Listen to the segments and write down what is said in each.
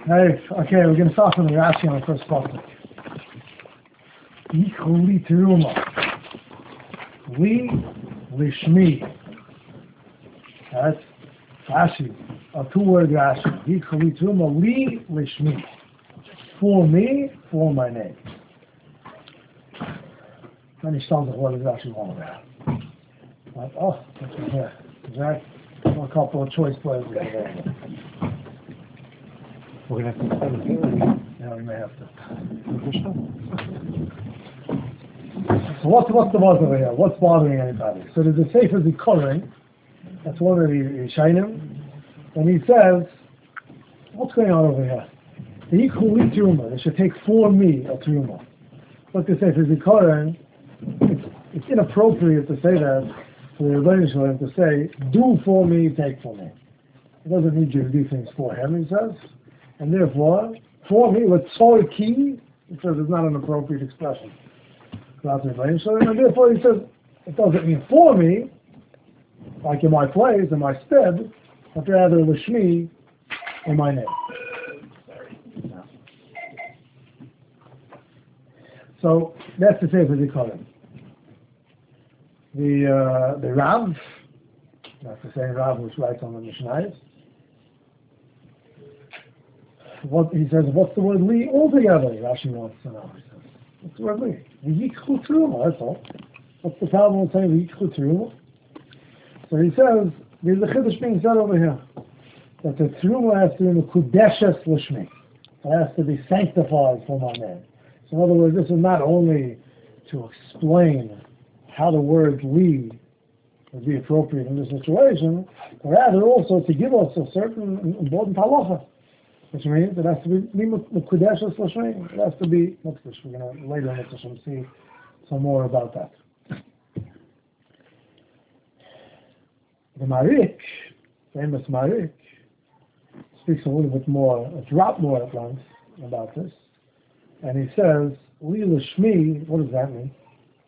Right, okay, we're going to start from the Rashi on the first pasuk. Yichuli teruma, li lishmi. That's Rashi, a two-word Rashi. Yichuli teruma, li lishmi. For me, for my name. Then he starts with what is Rashi wrong about. Like, oh, that's from here. Exactly. A couple of choice players there. We're going to have to spend it. Yeah, we may have to. So what's the bother over here? What's bothering anybody? So there's a Sefer Zikaron, that's one of the Shainim, and he says, what's going on over here? The Yichuli Teruma, they should take for me a Teruma. But the Sefer Zikaron, it's inappropriate to say that for the Rebbeinu Shalom to say, do for me, take for me. He doesn't need you to do things for him, he says. And therefore, for me, with soy key, he says it's not an appropriate expression. And therefore he says, it doesn't mean for me, like in my place, in my stead, but rather Lishmi, in my name. No. So that's the Sefer Zikaron. The Rav, that's the same Rav which writes on the Mishnayos. What he says, what's the word li altogether? Rashi wants to know. He says, what's the word li? V'yichchu teruma, that's all. What's the problem with saying v'yichchu teruma? So he says, there's a chiddush being said over here, that the teruma has to be mekudeshes l'shmi. It has to be sanctified for my name. So in other words, this is not only to explain how the word li would be appropriate in this situation, but rather also to give us a certain important halacha. Which means it has to be Mekudeshes L'Shmi. It has to be Mekdesh. We're going to later on see some more about that. The Marik, famous Marik, speaks a little bit more, a drop more at length about this. And he says, Li L'Shmi, what does that mean?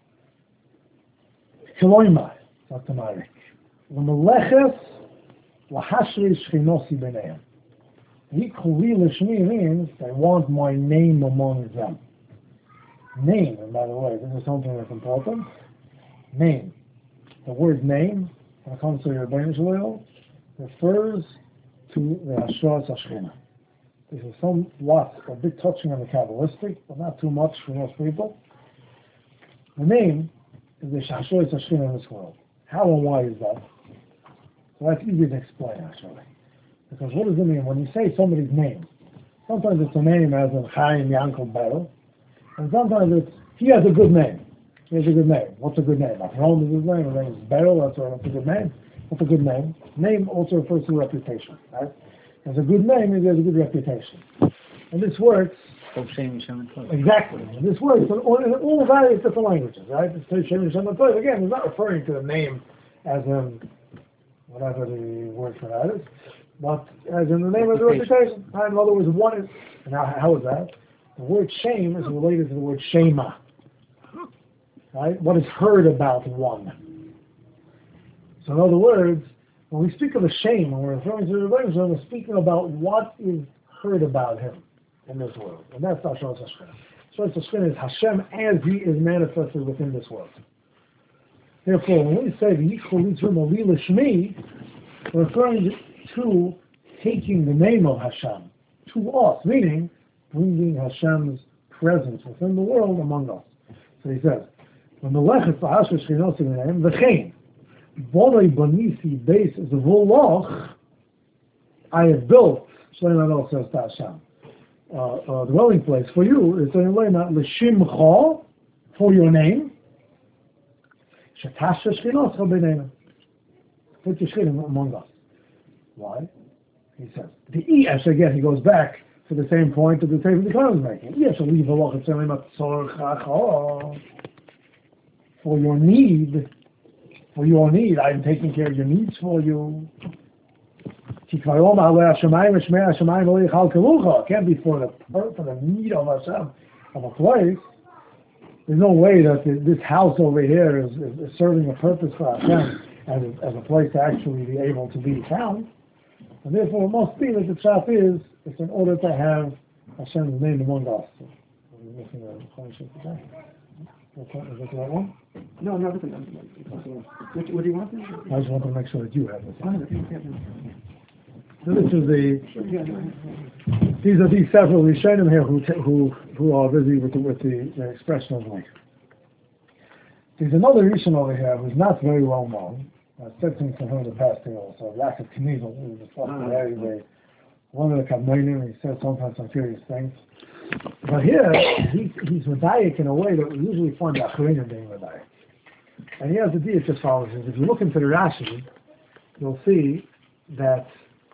Kiloimai, that's the Marik. L'Meleches L'Hashri Shchinosi B'neihem. Yichuli L'Shmi means I want my name among them. Name, and by the way, this is something that's important. Name. The word name, when it comes to your Rebbeinu Shalom, refers to the Hashras Hashchina. This is somewhat a bit touching on the Kabbalistic, but not too much for most people. The name is the Hashras Hashchina in this world. How and why is that? So that's easy to explain, actually. Because what does it mean? When you say somebody's name, sometimes it's a name as in Chaim Yankel Beryl, and sometimes it's, he has a good name. He has a good name. What's a good name? Avram is his name, his name is Beryl, that's a good name. What's a good name? Name also refers to reputation, right? As a good name, he has a good reputation. And this works... Exactly. And this works in all various different languages, right? Again, he's not referring to the name as in whatever the word for that is. But as in the name of the reputation, right? In other words, one is, and how is that? The word shame is related to the word shema, right? What is heard about one. So in other words, when we speak of a shame, when we're referring to the Rebbeinu, we're speaking about what is heard about him in this world. And that's Hashras Hashchina. Hashras Hashchina is Hashem as he is manifested within this world. Therefore, when we say the Yichuli Teruma Li L'Shmi, we're referring to taking the name of Hashem to us, meaning bringing Hashem's presence within the world among us. So he says, when the Lechet Hashras Shchinosi B'neihem, V'chein, Bonoi Bonisi Beis Zvoloch, I have built, Shlomo says to Hashem, a dwelling place for you, it's in a way not L'Shimcha, for your name, Shetashra Shchinoscha B'neihem, put your Shchinim among us. Why? He says, the Yes, again, he goes back to the same point that the Sefer Zikaron is making. Yes, for your need, I'm taking care of your needs for you. It can't be for the need of Hashem, of a place. There's no way that this house over here is serving a purpose for Hashem as a place to actually be able to be found. And therefore it must be that the pshat is It's in order to have Hashem's name among us. We're missing a Chodesh today. Is that the right one? No, no, listen. What do you want? I just wanted to make sure that you have this. Oh, So this is these are these several Rishonim here who are busy with the expression of life. There's another Rishon over here who's not very well known. I've said things to him in the past here also. Yaakov Knievel, who discussed one of the Kadmonim. He said sometimes some curious things. But here, he's Medayik in a way that we usually find Acharinim being Medayik. And he has the deal just follows. If you look into the Rashi, you'll see that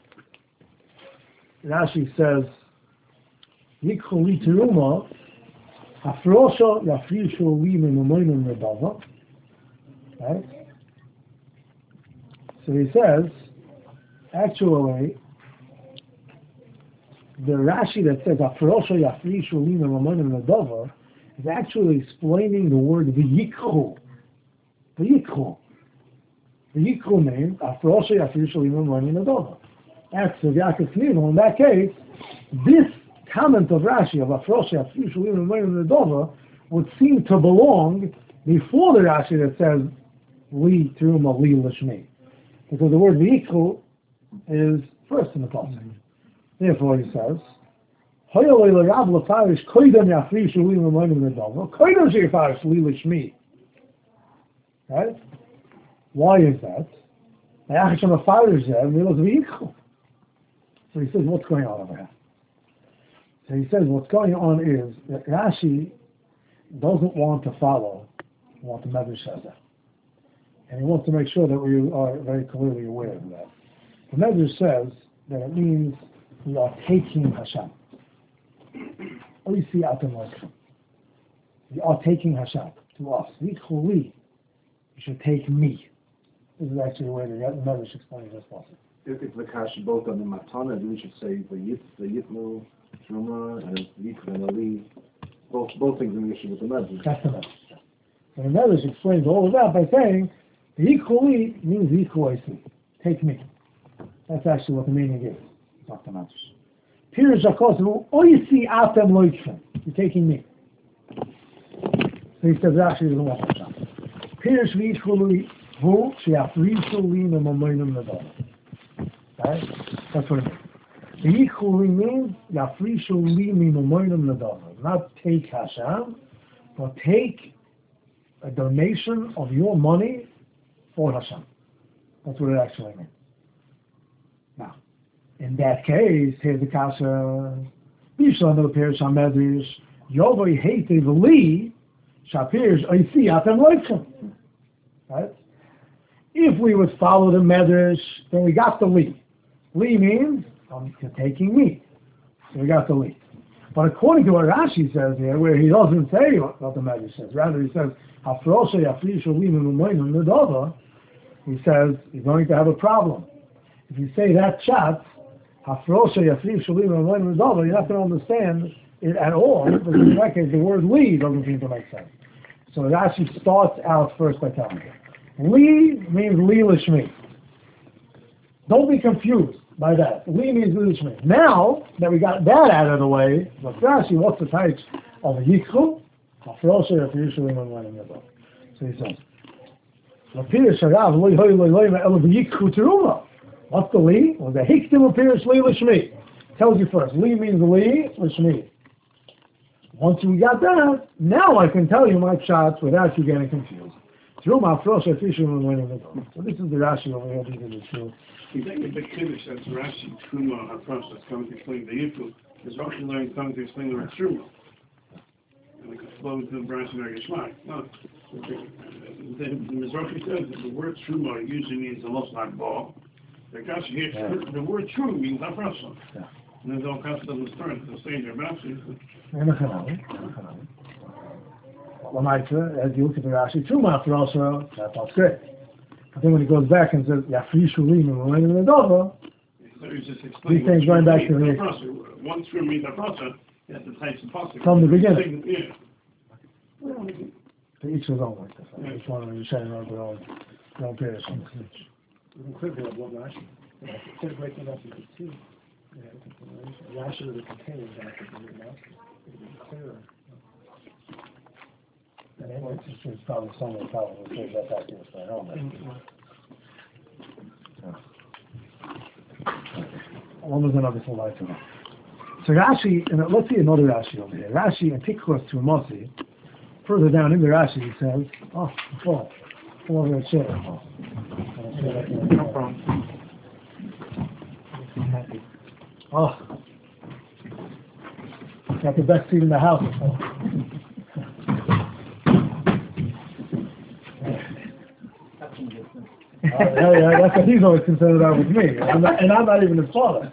Rashi says, Yikhu li teruma, hafrosha yafrishu li menumoinim redava. Right? So he says, actually, the Rashi that says hafrosha yafrishu li menumoinim redava is actually explaining the word v'yikhu. V'yikhu. V'yikhu means hafrosha yafrishu li menumoinim redava. Acts of Yaakov Knievel. In that case, this comment of Rashi of Afrosha Afrishu would seem to belong before the Rashi that says Li Teruma Li Lishmi, because the word V'yikhu is first in the pasuk. Therefore, he says, Hoyalei l'Rab l'Farish Koydem Yafrishu Li L'Moinim L'Dova Koydem She'Yafarish Li Lishmi. Right? Why is that? Hashem Afarish Zeh Milos V'yikhu. So he says, what's going on over here? So he says, what's going on is that Rashi doesn't want to follow what the Medrash says. And he wants to make sure that we are very clearly aware of that. The Medrash says that it means we are taking Hashem. We are taking Hashem to us. You should take me. This is actually the way the Medrash explains this passage. If the kash both on the matana, we should say the yitnu, truma, and yikhu and ali. Both things in the issue with the medrash. That's the Medrash. And the Medrash explains all of that by saying the yikhu means yikhu oisi. Take me. That's actually what the meaning is. Not the Medrash. Pirish hakosu oisi atem loikfen. You're taking me. So he says actually doesn't want that. Pirish v'yikhu hu she'afrishu li memoinim nedava. Right? That's what it means. The Yichuli means Yafrishu li mimomoinim nedava. Not take Hashem, but take a donation of your money for Hashem. That's what it actually means. Now, in that case, here's the kasha. Bishla no perish hamedrish yovoi heitev li shapirish oisi atem loitzim. Right? If we would follow the medrash, then we got the li. Li means, you're taking me. So we got the li. But according to what Rashi says here, where he doesn't say what the Medrash says, rather he says, he says, you're going to have a problem. If you say that chat, you're not going to understand it at all, because in that case, the word li doesn't seem to make sense. So Rashi starts out first by telling you. Li means li lishmi. Don't be confused by that. Li means li lishmi. Now that we got that out of the way, Rashi, what's the types of yikhu? So he says, what's the li? Well, the hiktim appears li lishmi. Tells you first. Li means li lishmi. Once we got that, now I can tell you my shots without you getting confused. So this is the Rashi over here. You think the big Kiddush says Rashi, Truma, Hafrosh, that's coming to explain the Yikhu, is Rashi learning coming to explain the word Truma. And we could flow into the branch and Geshmak. No. The Mizrahi says that the word Truma usually means a lost like ball. The Kashi here, the word Truma means Hafrosh. And then the Kashi doesn't start to say in their Rashi. As you look at the Rashi, Truma after also, that's great. But then when he goes back and says, Yafrishu li memoinim nedava, these things going back to the one true means Hafrosh, that's the types of possible. From the beginning. Yeah. To each his own like this. Each one of you saying their own period. Quickly, what Rashi? Instead of breaking it up into two, Rashi would have contained that, clearer. And anyway, it's probably somewhere probably says that back in the helmet. One was another slide to that. So Rashi, and let's see another Rashi over here. Rashi and Tikros to Mosi. Further down in the Rashi, he says, "Oh, fall over a chair." No problem. Oh, got the best seat in the house. Yeah, that's what he's always concerned about with me, and I'm not even his father.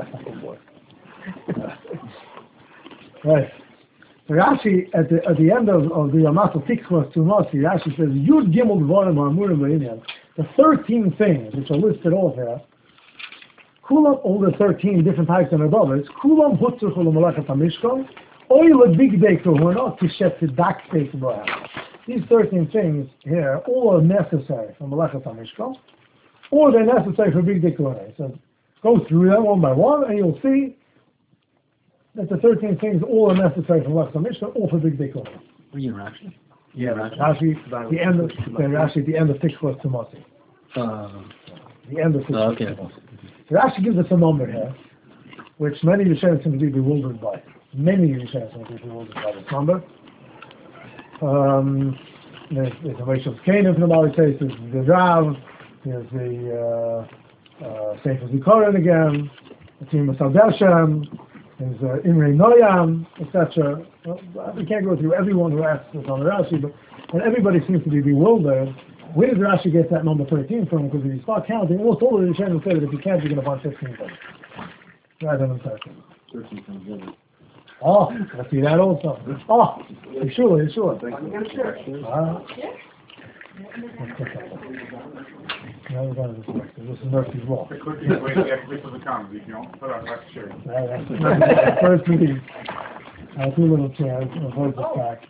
Right. So Rashi, at the end of the Amasal Tikvos to Mosi, Rashi says, Yud Gimel Dvarim Ha'amurim B'Inyan, the 13 things which are listed off here, Kulam, all the 13 different types of Nedavis, Kulam Hutzur Chulam Malachat HaMishkan, Oil Big Deker Huna, Tishet Dak Steak Bohem. These 13 things here, all are necessary for Malachat HaMishkan, or they're necessary for Big Deker Huna. So go through them one by one, and you'll see that the 13 things all are necessary for Malachat HaMishkan, all for Big Deker Huna. Are you in Rashi? Yeah, Rashi, the end of Tikvos to Mosi. The end of Tikvos to Mosi. Rashi gives us a number here, which many Yeshayim seem to be bewildered by. Many Yeshayim seem to be bewildered by this number. There's the Rachel Canaan from the Mali says, there's the Rav, there's the Sefer Zikaron again, the team of Sadeshem, there's Imre Noyam, etc. Well, we can't go through everyone who asks this on the Rashi, but everybody seems to be bewildered. Where did Rashi get that number 13 from? Because if you start counting, almost all of the Yeshayim will say that if you can't, you're going to find 15 things. Rather than 13. 13 times over. Oh, I see that also. Oh, you sure. Thank you. This is Murphy's Law. The quickest way to get rid of the cons, if you don't put on that chair. That's first meeting. I have 2 little chairs, avoid the stack.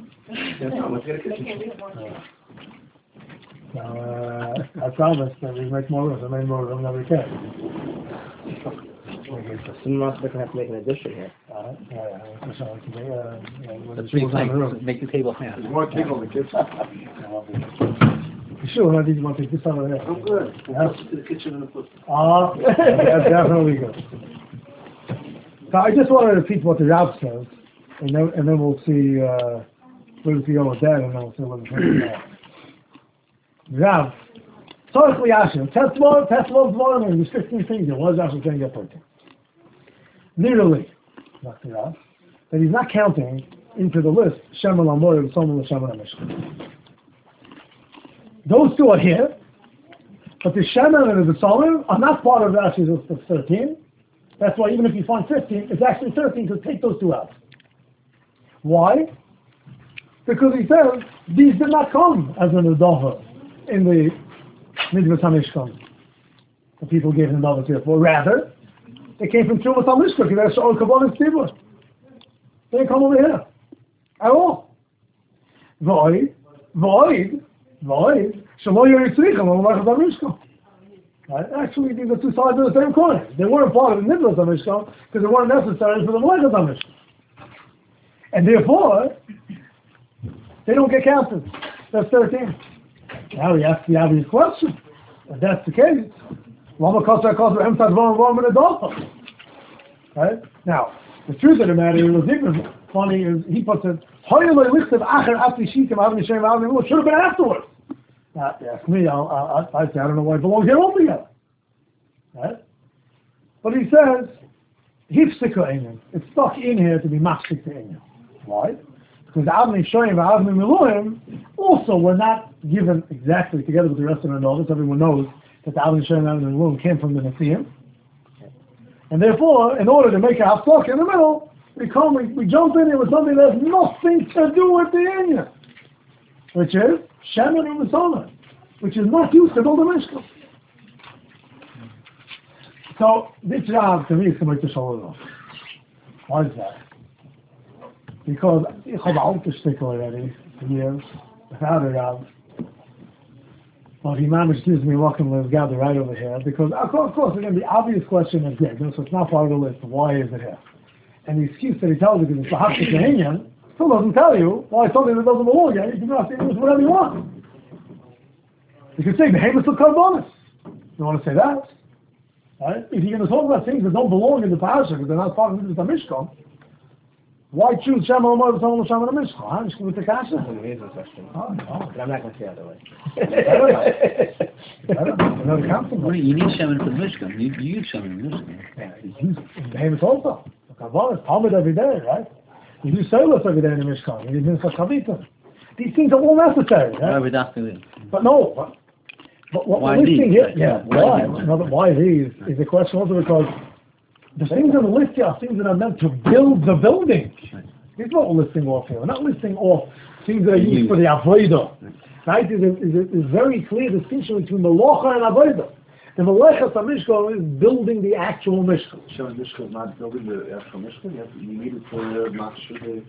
I promise that we make more room. I made more room than we can. Someone else going to have to make an addition here. That's 3 planks. Make the table half. There's more table in the kitchen. Sure, I think you want to take this out of there. I'm good. Yeah. To the kitchen and the foot. That's definitely good. So I just want to repeat what the Rav says, and then we'll see where we go with that, and then we'll see what the Rav. Tzorich Liyashim. Tesla, and there's 15 things here. What is Rashi saying at 13? Literally, Dr. Rav, that he's not counting into the list Shemer Lamor and Somer Shemer Mishkan. Those 2 are here, but the Shemer and the Somer are not part of Rashi's list of 13. That's why even if you find 15, it's actually 13 to take those 2 out. Why? Because he says these did not come as an Adova in the Mitzvah HaMishkan. The people gave him Adova here for. Rather, they came from Trumas HaMishkan, because they're Sha'ol Kabbalah and Tzibur. They didn't come over here at all. Void, Shemo Yeritzricham, Malachas HaMishkan. Right? Actually, these are 2 sides of the same coin. They weren't part of the Mitzvah HaMishkan because they weren't necessary for the Malachas HaMishkan. And therefore, they don't get counted. That's 13. Now we ask the obvious question. If that's the case, right? Now, the truth of the matter is, what's even funny is he puts it, should have been afterwards. Now, ask me, I say, I don't know why it belongs here altogether. Right? But he says, it's stuck in here to be mafsik to Inyan. Why? Because the Avnei Shoyim and Avnei Miluim also were not given exactly together with the rest of the novice. Everyone knows that the Avnei Shoyim and Avnei Miluim came from the Nesiim. And therefore, in order to make a haftok in the middle, we jump in here with something that has nothing to do with the Inyan, which is Shemer and Masona, which is not used to build a Mishkan. So, this job to me is to make the Shalom. Why is that? Because ich habe auch gesteckt already for years without a Rav. Well, if Imam excuse me, welcome to gather right over here, because of course, again, the obvious question is great, so it's not part of the list, why is it here? And the excuse that he tells you because it's the Haftik Kehinyan, still doesn't tell you why something that doesn't belong here, you can do whatever you want. You could say, Behemoth will come bonus. You want to say that? Right? If you're going to talk about things that don't belong in the parasha, because they're not part of the Mishkan, why choose Shema Omar to tell Shema the Mishkan? I'm just going to take Kasha. That's an amazing question. Oh, no. But I'm not going to say it the other way. You need Shemin for the Mishkan. You use Shemin in the Mishkan. Yeah, you use Behemoth also. Kavon is Talmud every day, right? You use Solos every day in the Mishkan. You use Minchas Chavitim. These things are all necessary, right? But no, but what we're listing here, why these is the question also because the things on the list here are things that are meant to build the building. This is what we're listing off here. We're not listing off things that are used for the avodah. Right? It's very clear distinction between the locha and avodah. The Melechas HaMishkan is building the actual Mishkan. Shem Mishkan is not building the actual Mishkan. You need it for Machshir.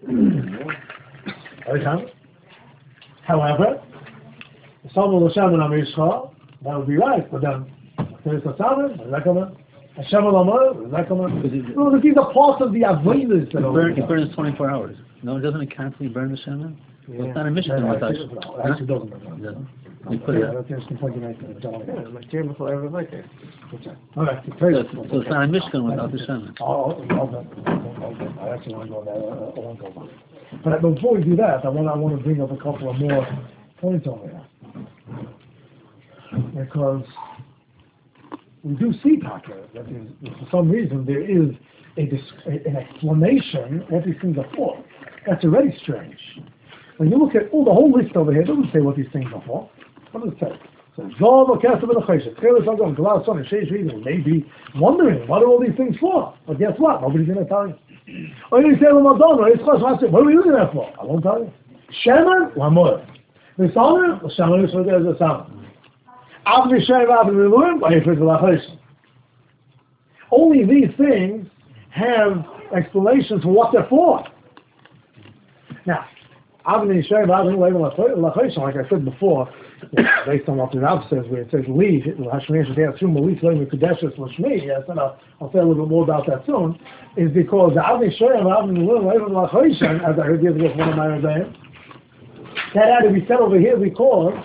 However, someone will Shem and Amishcha, that would be right, but then there's a Samen, a Zekaman, a Shem and Amor, a Zekaman. No, these are parts of the Avodas that are It burns 24 hours. No, doesn't it constantly burn the Shemin? Yeah. Well, it's not a Mishkan. No, it actually doesn't. You put it There's some point you make that I don't want to get. Like here before I ever like it. Okay, so it's not a Mishkan without the Shemin. I actually want to go there. I won't go back. But before we do that, I want to bring up a couple of more points over here. Because we do see, Taka, that for some reason there is an explanation what these things are for. That's already strange. When you look at the whole list over here, it doesn't say what these things are for. What does it say? So, maybe wondering, what are all these things for? But guess what? Nobody's going to tell you. Or you say, what are we using that for? I won't tell you. Shemen, Lamor. The Samer, the Shemen is for the Samer. Only these things have explanations for what they're for. Now, like I said before, based on what the Rav says, where it says leave, I'll say a little bit more about that soon, is because as I heard the other day with one of my rabbis, that had to be said over here because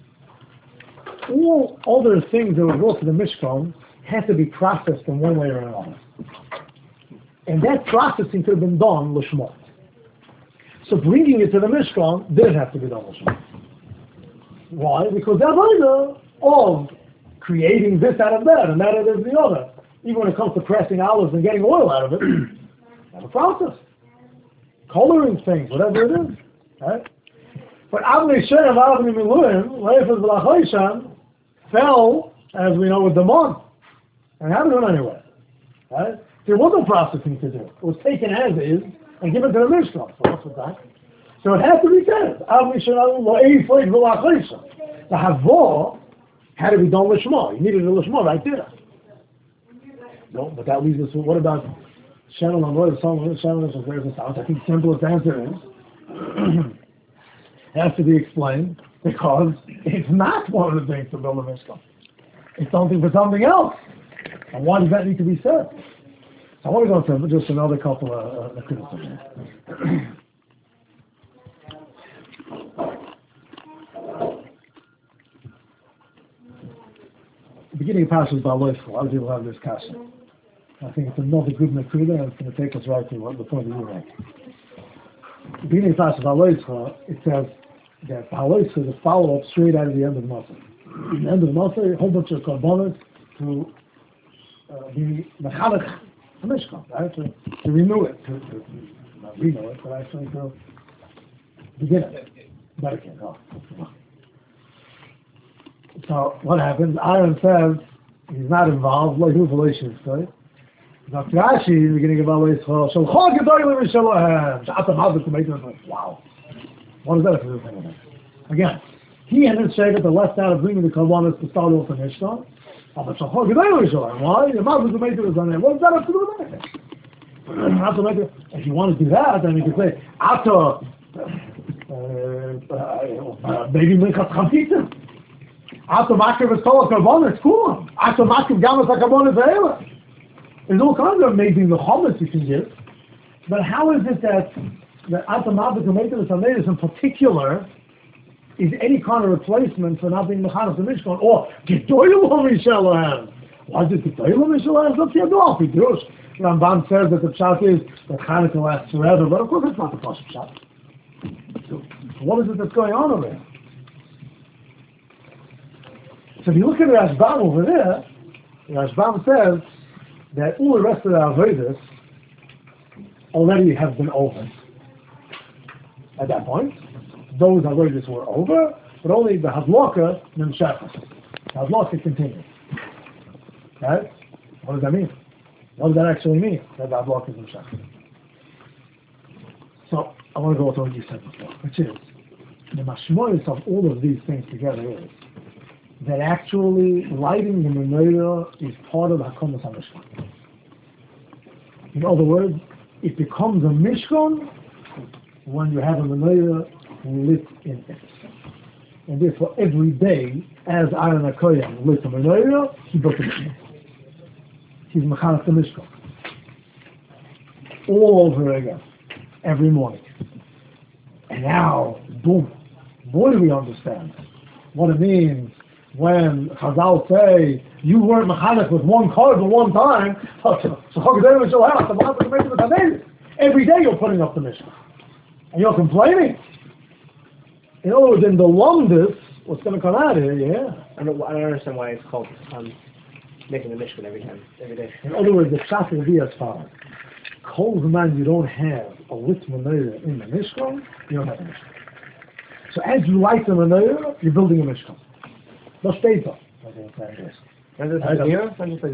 all other things that were brought to the Mishkan had to be processed in one way or another. And that processing could have been done l'shmot. So bringing it to the Mishkan didn't have to be done l'shmot. Why? Because the avodah of creating this out of that and that out of the other, even when it comes to pressing olives and getting oil out of it, have a process. Coloring things, whatever it is. Right? But Avnei Shem Avnei Miluim, Leifas V'Lachoishan, fell, as we know, with the month. And haven't gone anywhere. Right? There was no processing to do. It was taken as is and given to the Mishkan. So what's with that? So it has to be said. The Havor had to be done Lishma. You needed a Lishma right there. No, but that leaves us with what about Shem and Amor, the song of Shem and Amor, I think the simplest answer is has to be explained because it's not one of the things to build a Mishkan. It's something for something else. And why does that need to be said? So I want to go to just another couple of criticisms. The beginning of Parshas Ba'aloischa, a lot of people have this question. I think it's another good Nakuda, and it's going to take us right to the point that you make. The beginning of Parshas Ba'aloischa, it says that Ba'aloischa is a follow-up straight out of the end of Moshe. The end of Moshe, a whole bunch of korbanos to be mechanech the Mishkan, right? To renew it, to not renew it, but actually to begin it. So what happens? Aaron says he's not involved, like who relations, right? Dr. Rashi, in the beginning of Ba'aloischa, wow. What does that have to do with anything? Again, he didn't say that the left out of bringing the korbanos to start off the Mishkan. Why? The Malchus the Maker is on there. What does that have to do with anything? If you want to do that, then you can say, after maybe Minchas Chavitim. Automakiv is Tola Karbonis, Kulam. Automakiv Gamas HaKarbonis Ha'ela. There's all kinds of amazing Mechomas you can give. But how is it that Automakiv Maintenance Amelis in particular is any kind of replacement for not being Mechanas the Mishkan? Or Gedoyel HaMishalahem. Why is it Gedoyel HaMishalahem? Let's see a dog. Ramban says that the pshat is that Hanukkah lasts forever, but of course it's not the first pshat. So what is it that's going on over there? So if you look at the Rashbam over there, the Rashbam says that all the rest of the Avodas already have been over. At that point, those Avodas were over, but only the Hadloka Nimshachas. The Hadloka continues. Right? What does that mean? What does that actually mean? That the Hadloka is Nimshachas. So I want to go to what you said before, which is the mashmois of all of these things together is that actually lighting the menorah is part of Hakomas HaMishkan. In other words, it becomes a Mishkan when you have a menorah lit in it. And therefore every day, as Aaron HaKohen lit the menorah, he built the Mishkan. He's Mechanas the Mishkan. All over again. Every morning. And now, boom, boy do we understand what it means when Chazal say, you weren't mechanic with one card at one time, every day you're putting up the mission. And you're complaining. In other words, in the longest, what's going to come out here, yeah? I don't understand why it's called making the Mishkan every day. In other words, the shot will be as follows. Kol man, you don't have a lit menorah in the Mishkan, you don't have a Mishkan. So as you light the menorah, you're building a Mishkan. No state. And the mirror,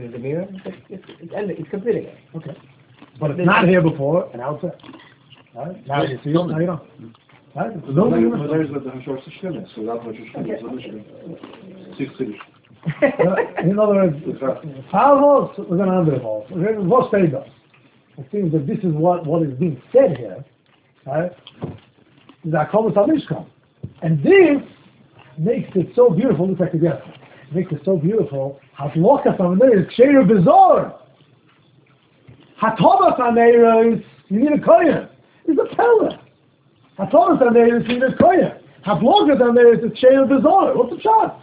it's completing it. Okay. But it's not here before, and now it's there. Right? Now you see it, now you don't. Right? It's building a Mishkan. There's the Hashor Shishkenes, so that's what Shishkenes is a Mishkan. Six cities. In other words, Pavos, we're going to underhold. What state does? It seems that this is what is being said here, right? Is Hakomas HaMishkan. And this makes it so beautiful, looks like together. It makes it so beautiful. Hatlokas HaMenorah is Ksheir Bezor. Hatovas HaMenorah is, you need a kohen. It's a teller. Hatovas HaMenorah is, you need a kohen. Hatlokas HaMenorah is Ksheir Bezor. What's the shot?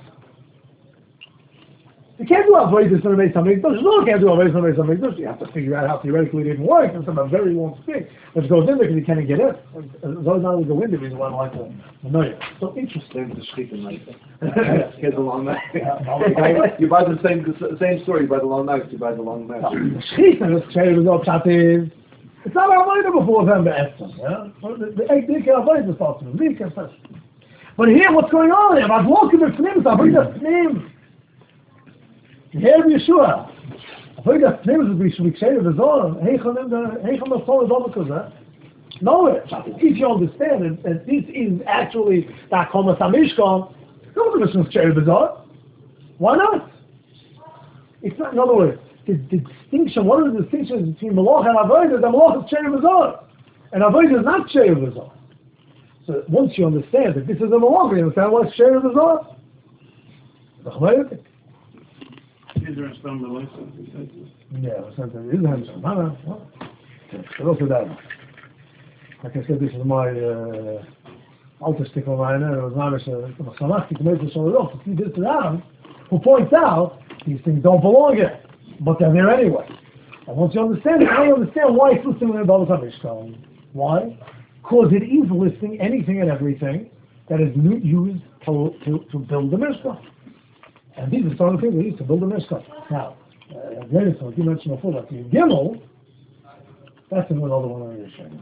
You can't do avoidance on the Beis Hamikdash. You can't do avoidance on the Beis Hamikdash. You have to figure out how theoretically it didn't work. It's a very long stick which goes in there because you can't get it. Those not go in there is one like the menorah. So interesting. The Shchitim like that. Get the long knife. You buy the same story. You buy the long knife. You buy the long knife. The Shchitim is Ksheir Bezor Pshat is. It's not avoidance before them be'etzem. The egg they can avoid the thoughts of them. But here, what's going on here? I've walked in the Pnim. I've read the Pnim. Here Yeshua. I think that names would be Ksheir Bezor. Heicham the soul is all because no, it's easy to understand, and this is actually the Hakomas HaMishkan. No one is Ksheir Bezor. Why not? It's not. In other words, the distinction. What are the distinctions between Malach and Avodah? The Malach is Ksheir Bezor, and Avodah is not Ksheir Bezor. So once you understand that this is a Malach, you understand what's Ksheir Bezor. The Chayyatik. Is there a stone Melissa? Yeah, so there is a Hamsham. So also that. Like I said, this is my alter stick of mine. It was not a Samachti to make the Shalom. If you did it around, who points out these things don't belong here, but they're there anyway. And once you understand it, now you understand why it's listed in the Bava Kamishkan. Why? Because it is listing anything and everything that is used to build the Mishkan. And these are some of the things they used to build a Mishkan. Now, again, so you mentioned before, like the Gimel, that's another one of the Yeshua.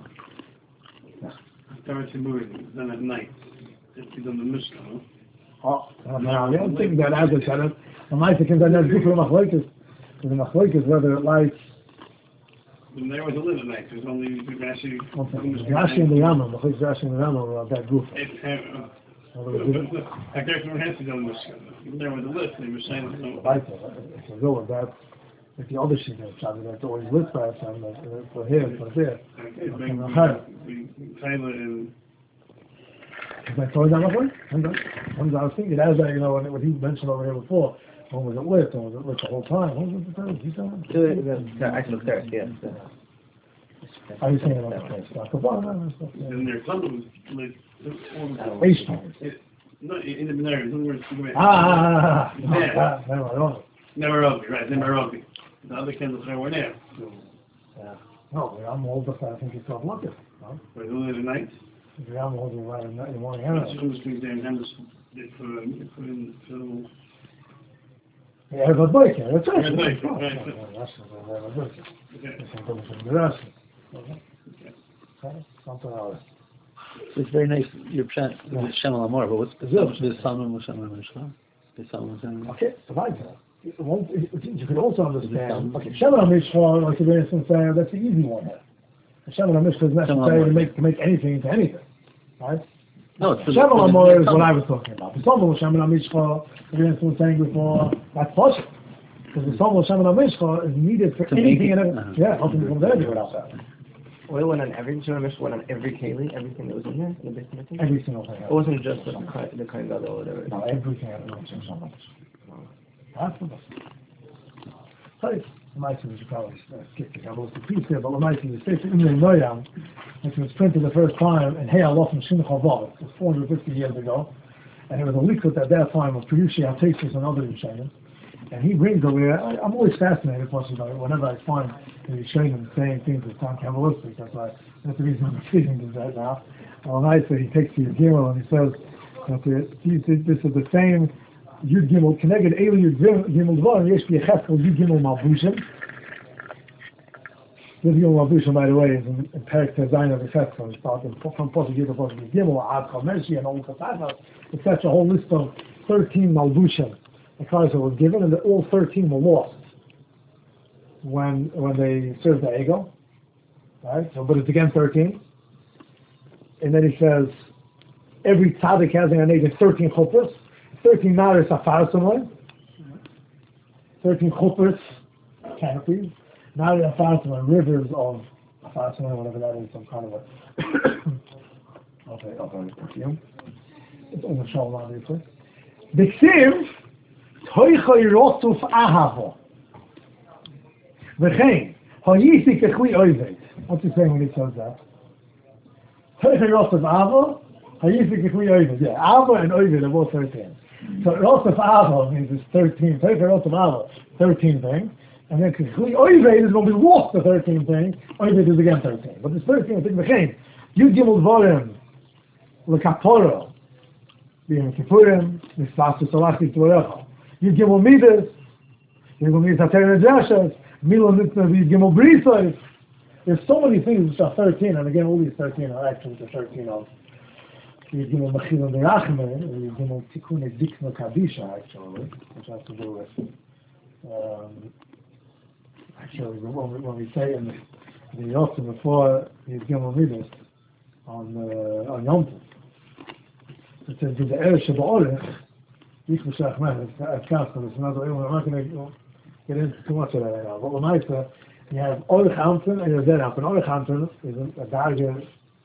Then at night, if you done the Mishkan, Now, I don't think that as I said it, the Maisa can then do for the Machlokes, because the Machlokes, whether it lights. when there was a lit at night, there's only Rashi. Rashi and the Rambam, the Rashi and the Rambam are that group. Like there's no answer to the Mishkan. Even there was a list, they were saying If you go with that, with the other sheet of Shabbat, that's always lit by for here, for there. Tyler and Is that going down that way? I was thinking, as I, what he mentioned over here before, when was it lit? When was it lit the whole time? When was it lit? You said? I can look there, yes. Are you saying it on the place? And there's some of them, like, no, in the Menara, in other words, never ugly, right? Never ugly. The other candles are were there. No, I'm old enough. I think it's called lucky. But only the night. I'm holding right in the morning. That's the between them and they put in so. Yeah, but boy, that's right. Something else. It's very nice. You're Shem Amor, but what's the Salman Moshem Mishra? The Salman. Okay, so you can also understand. Okay, Shem Mishra, like the instance, that's the easy one here. Shem Mishra is necessary to make anything into anything, right? No, it's Shem Amor is what I was talking about. The Salman Shem Mishra, the instance saying before, that's possible. Because the Salman Shem Mishra is needed for anything and everything. Yeah, how can you come there without that? Oil went on every went on every keli, everything that was in there, in the basement. Every single thing. It wasn't just the kind of or whatever. No, everything had to so much. That's the best. Sorry, the mice we should probably skip the Kabbalah piece here, but the mice is basically in the Noyam, which was printed the first time in Hey Allah from Shin Chavod. It was 450 years ago, and it was a liquid at that time of Perushi Altesis and other Yishayim. And he brings over here, I'm always fascinated, whenever I find the Yishayim saying things that sound Kabbalistic. That's the reason I'm speaking to that now. Well, nice that he takes to Yud Gimel and he says that this is the same Yud Gimel, Keneged Eli Yud Gimel Dvar, and Yesh B'Yecheskel Yud Gimel Malbushim. Yud Gimel Malbushim, by the way, is in Perek Tezayin of Yecheskel. It's from Posuk Yud to Posuk Yud Gimel, Ad Chomeshi, and Ol Kasachas. It's such a whole list of 13 Malbushim. The Kaiser was given, and all 13 were lost when they served the ego, right? So, but it's again 13. And then he says, every tzaddik has an age 13 chuppahs, 13 matters afarsimoi, 13 chuppahs, canopies, matters afarsimoi, rivers of afarsimoi, whatever that is, some kind of a perfume. It's on the show, obviously. The Ksiv, Toichoi Rosuf Ahavo. V'chein, Hayisi Kechui Oived. What's he saying when he says that? Toichoi Rosuf Ahavo, Hayisi Kechui Oived. Yeah, Ahavo and Oived are both 13. So Rosuf Ahavo means it's 13. Toichoi Rosuf Ahavo, 13 things. And then Kechui Oived is going to be lost the 13 things. Oived is again 13. But it's 13 things. V'chein, Yud Gimel Dvorim, L'Kaporo, B'Yom Kippurim, Nisvasu Salachti Tvorecha. You give them midas, you give them midas, Milo Nitzna, you give them brisas. There's so many things which are 13, and again, all these 13 are actually the 13 of you give them Mechilon Derachme, you give them Tikkun Dikna Kadisha, actually, which has to do with, actually, when we say in the Yosef before you give them midas on Yom Tov, it says, the Eresh Ba'orech, it's another, I'm not going to get into too much of that right now. But when you have Orech Hamton and Yozer Hamton. Orech Hamton is a barrier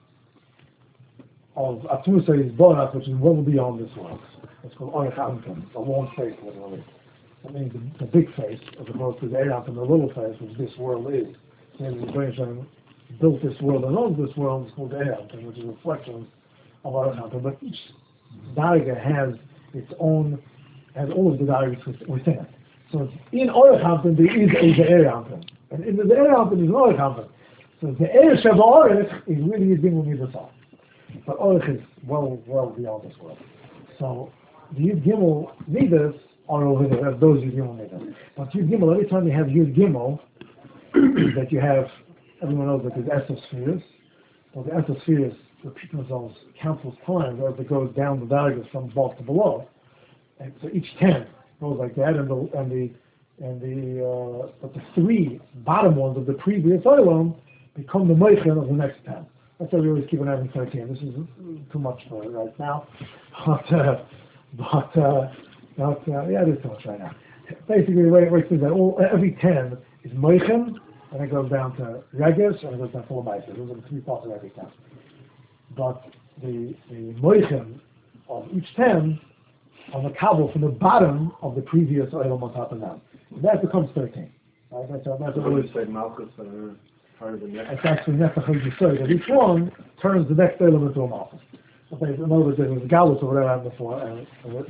of Atmusa is Borat, which is well beyond this world. It's called Orech Hamton, the long face, literally. That means the big face, as opposed to the Eir Hamton, the little face, which this world is. So the Rebbeinu built this world and owns this world, it's called the Eir Hamton, which is a reflection of Orech Hamton. But each barrier has its own, has all of the diaries within it. So in Orech Hamton there is a Ze'er Hamton. And in the Ze'er Hamton is an Orech Hamton. So the Eir Sheba Orech is really Yud Gimel Midas. But Orech is well beyond this world. So the Yud Gimel Midas are over there, as those Yud Gimel Midas. But Yud Gimel, every time you have Yud Gimel, that you have, everyone knows that there's Esser spheres. Well, the Esser spheres repeat themselves countless times as it goes down the values from above to below, and so each 10 goes like that, but the 3 bottom ones of the previous olam become the moichin of the next 10. That's why we always keep on having 13. This is too much for it right now, but yeah, it is too much right now. Basically, the way it works is that every 10 is moichin, and it goes down to reges, and it goes down to lamaitis. Those are the 3 parts of every 10. But the moichem of each 10 on the kabel from the bottom of the previous oil on top of that. That becomes 13. Right? That's So what when we you say Malchus that are part of the next. It's actually Nefach HaYisod, that each one turns the next element into a Malchus. Okay, in other words, there was Galus or whatever happened before, and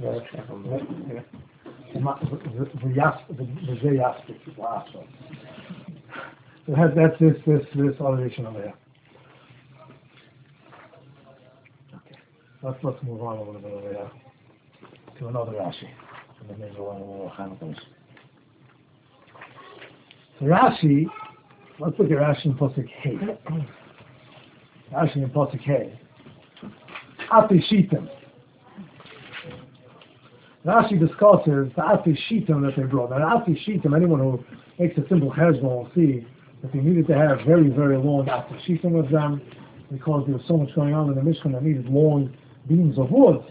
the Zayastik, so that's this elevation over here. Okay, let's move on a little bit over here to another Rashi, and then maybe we'll handle those. So Rashi, let's look at Rashi in Pasuk Hey. Rashi in Pasuk Hey. Ati Shitim. Rashi discusses the Ati Shitim that they brought. Now, Ati Shitim, anyone who makes a simple cheshbon will see that they needed to have very, very long Ati Shitim with them because there was so much going on in the Mishkan that needed long beams of wood.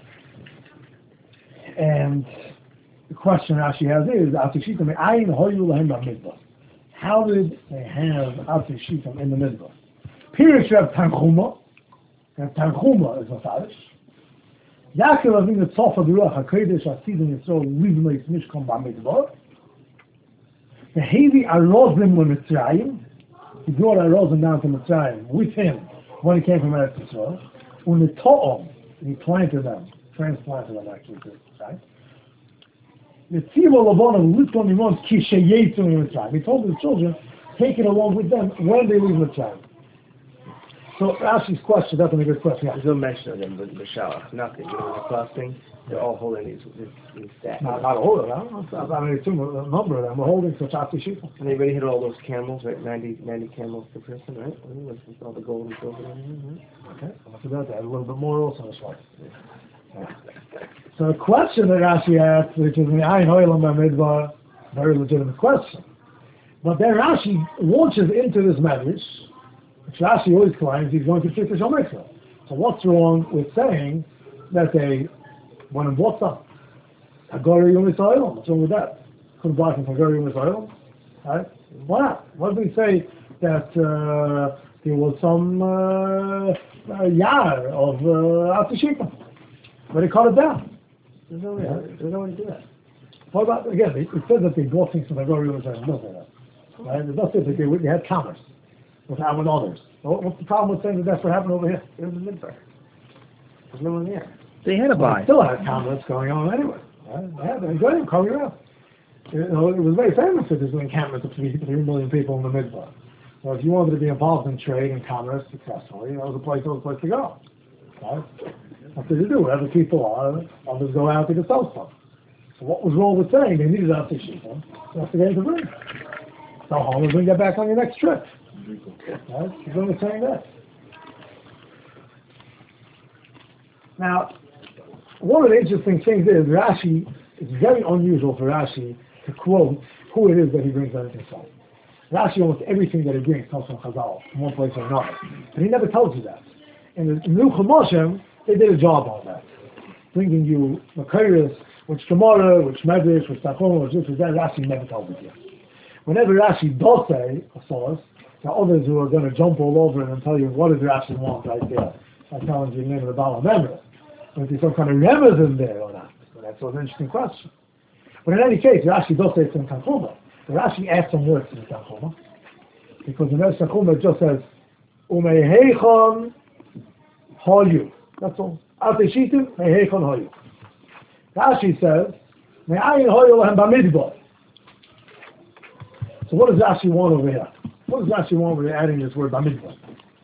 And the question Rashi has is, Ati Shitim, Ayin Hoyu Lahem B'Midbar. How did they have Ati Shitim in the Midbar? Pirish Reb Tanchuma. Reb Tanchuma is Mafarish. Yaakov Avinu Tzofa B'Ruach HaKodesh Asidim Yisrael Livnei Mishkan B'Midbar. The Hevi Arozim L'Mitzrayim. He brought Arozim down to Mitzrayim with him when he came from Eretz Yisrael. U'Neto'om, he planted them, transplanted them actually to right? The Tziva Lavonim Litzon Nimon Kishayetzum Mitzrayim. He told his children, take it along with them when they leave Mitzrayim. So Rashi's question, that's a good question. There's no mention of them in the shower. Nothing. You know, the crossing, they're all holding these stacks. Not all of them. I mean, a number of them were holding such Ati Shitim. And they already hit all those camels, right? 90 camels per person, right? With all the gold and silver and everything, right? Okay, I forgot that. A little bit more also this one. Yeah. So the question that Rashi asked, which is the Ayin Oilam B'Midbar, very legitimate question. But then Rashi launches into this medrash, which Rashi always claims he's going to fix the Shal Mitzvah. So what's wrong with saying that they went and bought some? Hagari Yom Yisrael, what's wrong with that? Couldn't buy from Hagari Yom Yisrael, right? Why not? Why did we say that there was some yar of Ati Shitim? But they cut it down. There's no way to do that. What about, again, it says that they bought things from Hagari Yom Yisrael. It doesn't say that. Right? It doesn't say that they had commerce with others. So what's the problem with saying that that's what happened over here? It was a midbar. There's no one there. They had a Well, buy. they still had commerce going on anyway. Right? Yeah, they enjoyed him coming around. You know, it was very famous that there's an encampment of 3 million people in the Midbar. So if you wanted to be involved in trade and commerce successfully, that was a place to go. Right? That's what you do. Wherever people are, others go out to sell stuff. So what was wrong with saying they needed Ati Shitim? That's the game to bring. Go home and bring that back on your next trip. Right? He's only saying that. Now, one of the interesting things is Rashi, it's very unusual for Rashi to quote who it is that he brings anything from. Rashi, almost everything that he brings comes from Chazal, from one place or another. But he never tells you that. In the New Chumoshem, they did a job on that. Bringing you Makairis, which Gemara, which Medrash, which Tachoma, which this, which that, Rashi never tells it to you. Whenever Rashi does say a source, there are others who are going to jump all over it and tell you what does Rashi want right there. I'm telling you the name of the Baal HaMemra. But there's some kind of remez in there or not. So that's an interesting question. But in any case, Rashi does say it's in Tanchuma. But Rashi adds some words to the Tanchuma. Because in the Tanchuma it just says, Umeheichon Hoyu. That's all. Ati Shitim, Meheichon Hoyu. Rashi says, Me'ayin Hoyu Lahem B'Midbar. So what does Rashi want over here? What does Rashi want over here adding this word B'Midbar?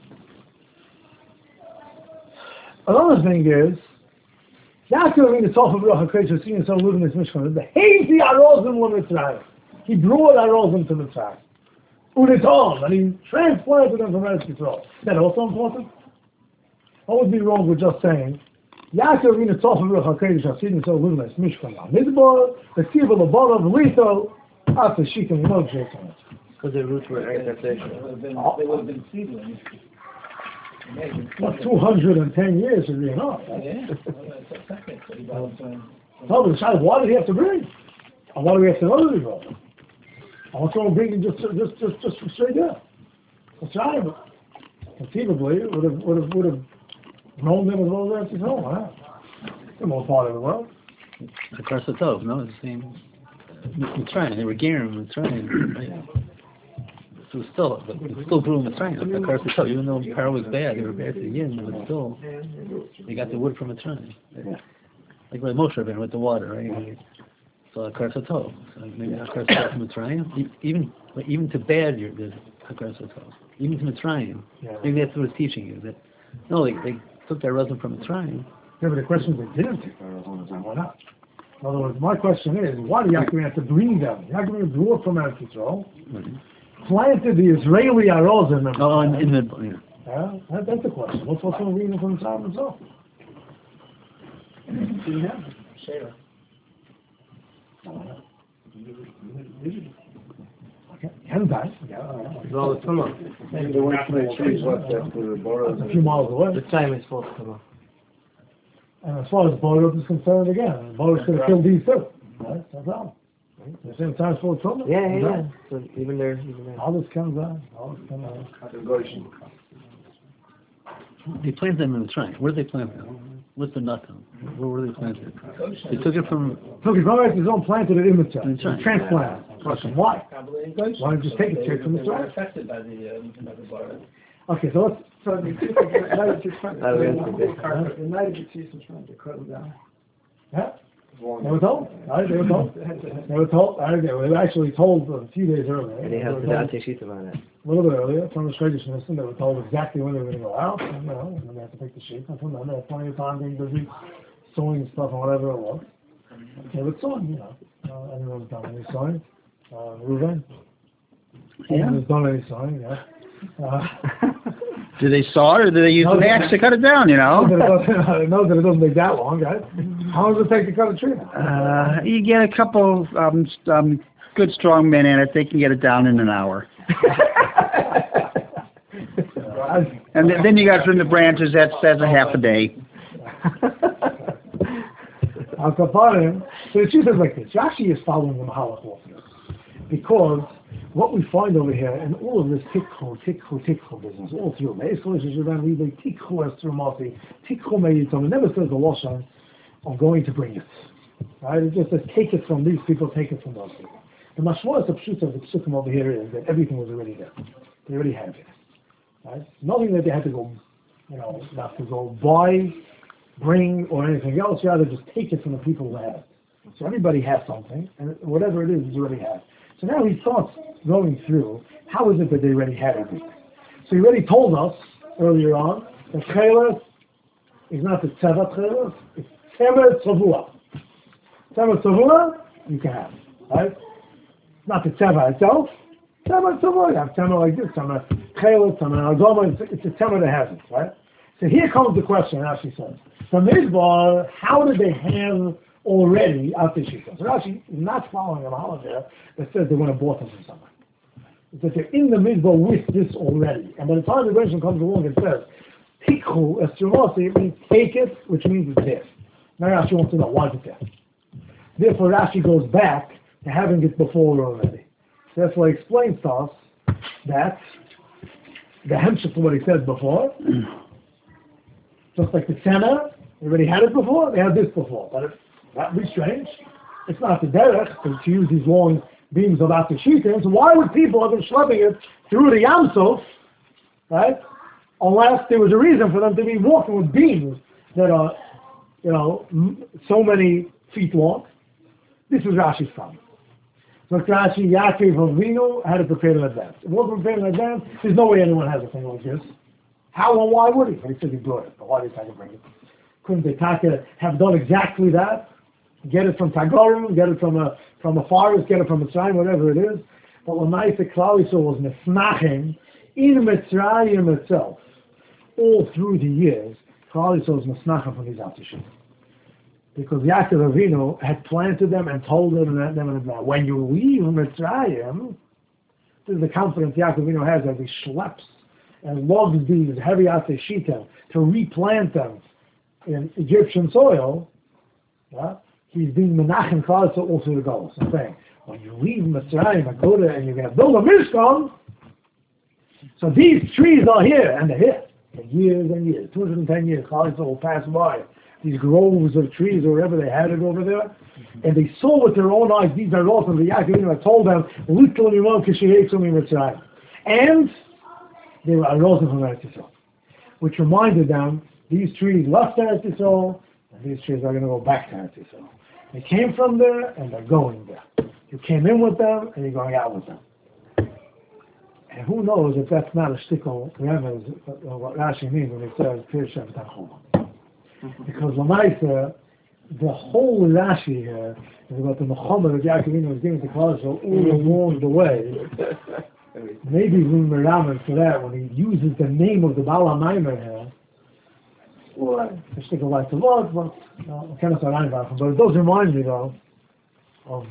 Another thing is, Yaakov in the top of Ruach HaKodesh seeing some living in this Mishkan. The Hazy Arozim L'Mitzrayim. He brought Arozim to Mitzrayim. Unetom, and he transplanted them from Eretz Yisrael. Is that also important? What would be wrong with just saying, Yaakov in the top of Ruach HaKodesh seeing some living in this Mishkan. Midbar, the Kiva L'Barav Lito, after Shikim Yimod Jason. Because their roots were right there. They would have been seedlings. What, 210 years is enough? Yeah. No, but the child, why did he have to bring? And why do we have to know that he brought? I want someone bringing just straight there. The child, conceivably, would have known them as well as Eretz Yisrael, huh? The most part of the world. Across the top, no, it's the same. Mitzrayim, they were Gerim, Mitzrayim. Right? So it still grew in Mitzrayim, across the top. Even though Paro was bad, they were bad to the Yin, but still, they got the wood from Mitzrayim. Like with Moshe Rabbeinu with the water, right? So across the top. So maybe across the top from Mitzrayim. Even to bad, there's across the top. Even to Mitzrayim. Maybe that's what it's teaching you. That no, they took their resin from Mitzrayim. Yeah, but the question is, they didn't take their resin, why not? In other words, my question is, why do Yaakov have to bring them? Yaakov brought from Eretz Yisrael, planted the Israeli arroz in them. Oh, in the That's the question. What's also reading from the time himself? Okay, Hentai. No, it's come on. The one trees left after the borrow. That's a few miles away. The time is supposed to come on. And as far as Boruch is concerned, again, Boruch could have killed these too. Right? That's all. The same time for trouble. Yeah. So even there. All this comes out. They planted them in Mitzrayim. Where did they plant them? What's the nut? Where were they planted? They took it from. Took his own planted it in Mitzrayim. Transplanted. Okay. Why? Why don't you just take it straight from Mitzrayim? Affected by the borrow. Okay, so let's. So the two things, Yeah. They were told. Right? They were told. They were told. They were actually told a few days earlier. And they have the Dante sheet on it. A little bit earlier, from the Shreddish Minister, they were told exactly when they were going to go out, and, and then they had to pick the sheep, and from then they had plenty of time being busy sewing and stuff and whatever it was. Okay, but sewing, anyone's done any sewing. Reuven? Anyone's done any sewing, yeah. Do they saw it, or do they use an axe to cut it down, I know that it doesn't take that long, right? How long does it take to cut a tree? You get a couple good strong men in it, they can get it down in an hour. And then you got to trim the branches, that's a half a day. Al Kaparim, so the truth is like this, Rashi is following the Mahalach also. Because what we find over here in all of this tikhu business, all through Me'esol Sheshudan Rebbe, tikhu Estrumati, tikhu Me'itom, it never says the Lashon, I'm going to bring it. Right? It just says take it from these people, take it from those people. The mashmor of the psukim over here is that everything was already there. They already had it. Right? Nothing that they had to go, not to go buy, bring, or anything else. Rather, just take it from the people who have it. So everybody has something, and whatever it is already have. So now he starts going through, how is it that they already had everything? So he already told us earlier on that Cheles is not the Tzeva Cheles, it's Tzeva Tzavua. Tzeva Tzavua, you can have it, right? Not the Tzeva itself. Tzeva Tzavua, you have Tzeva like this, Tzeva Cheles, Tzeva Agoma, it's a Tzeva that has it, right? So here comes the question, Rashi says. From Mizbar, how did they have already after Shita? So Rashi is not following a Mahalach there that says they went and bought them from somewhere. It's that they're in the Mizbar with this already. And by the time the Rebbe comes along and says, Tikhu Estrumasi, it means take it, which means it's there. Now Rashi wants to know, why is it there? Therefore Rashi goes back to having it before already. So that's why he explains to us that the hemshech to what he said before, just like the Tzena, they already had it before, they had this before. But it's not be strange. It's not the derech to use these long beams of Atashita. So why would people have been schlepping it through the Yam Suf, right? Unless there was a reason for them to be walking with beams that are, so many feet long. This is Rashi's problem. So Rashi, Yaakov Avinu had to prepare in advance. If it wasn't prepared in advance, there's no way anyone has a thing like this. How and why would he? But he said he brought it. But why did he bring it? Couldn't they have done exactly that? Get it from Tagorim, get it from a forest, get it from Mitzrayim, whatever it is. But Lamaisa Klal Yisrael was Mefnachim in Mitzrayim itself. All through the years, Klal Yisrael was Mefnachim from these Atishim. Because Yaakov Avinu had planted them and told them that when you leave Mitzrayim, this is the confidence Yaakov Avinu has as he schleps and logs these heavy Atishita to replant them in Egyptian soil. Yeah? He's being Menachem Klal Yisrael also the goal. So saying, when you leave Mitzrayim and go there and you're going to build a Mishkan, so these trees are here and they're here. For years and years, 210 years, Klal Yisrael will pass by these groves of trees or wherever they had it over there, and they saw with their own eyes these are also the Yaakov Avinu told them, and they were arose from Eretz Yisrael, which reminded them these trees left Eretz Yisrael, and these trees are going to go back to Eretz Yisrael. They came from there, and they're going there. You came in with them, and you're going out with them. And who knows if that's not a shtickle remez, what Rashi means when he says Pirshem Tachoma. Because Lamaisa, the whole Rashi here is about the Mechomer that Yaakov Avinu was giving to Klal Yisrael all along the way. Maybe Meraman for that when he uses the name of the Baal HaMaimer here. Well, the shtickle like the Lord, but I cannot say anything. But it does remind me though of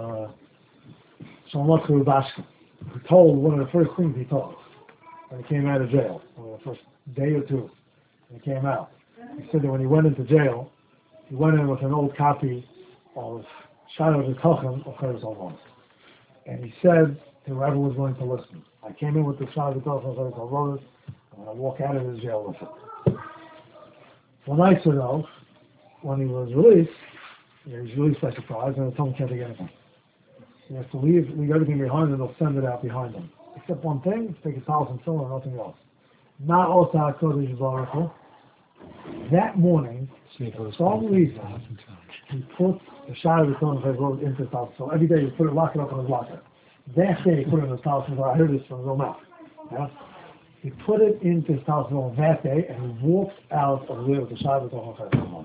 Shalom Rubashkin. He told one of the first things he told when he came out of jail, one of the first day or two, when he came out. He said that when he went into jail, he went in with an old copy of Shayot HaKochem of Cheres Alvon. And he said to whoever was willing to listen, I came in with the Shayot HaKochem of Cheres Alvon, I'm going to walk out of this jail with it. One night ago, when he was released by surprise, and they told him he can't take anything. He has to leave everything behind, and they'll send it out behind him. Except one thing, take his house and silver and nothing else. Not Osa HaKodesh Baruch Hu. That morning, for some reason, he put the Shayot HaKodesh into his house. So every day he put it, lock it up in his locker. That day he put it in his house, and I heard this from his own mouth. Yeah? He put it into his house that day, and he walked out of there with the Shayot HaKodesh.